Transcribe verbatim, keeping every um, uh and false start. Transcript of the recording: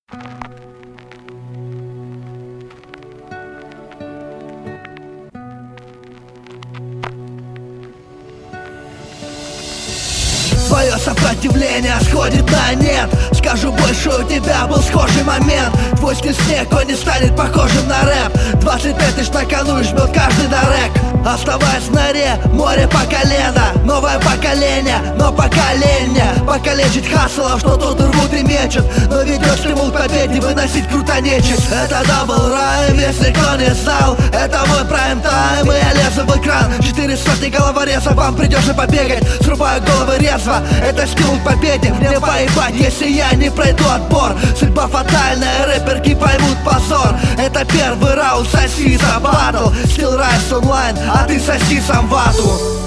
Твое сопротивление сходит на нет. Скажу больше, у тебя был схожий момент. Твой стиль снег, он не станет похожим на рэп. Двадцать пять тысяч на кону и жмет каждый на рэк. Оставаясь в норе, море по колено. Новое поколение, но поколение покалечить хаслов, что тут рвут и мечут. Но ведет стимул к победе, выносить круто нечисть. Это дабл райм, если кто не знал. Это мой прайм-тайм, и я лезу в экран. Четыре сотни головорезов, вам придется побегать. Срубаю головы резво, это стимул к победе. Мне поебать, если я не пройду отбор. Судьба фатальная, рэперки поймут позор. Это первый раунд, соси за батл. Still Rise онлайн, а ты соси сам вату.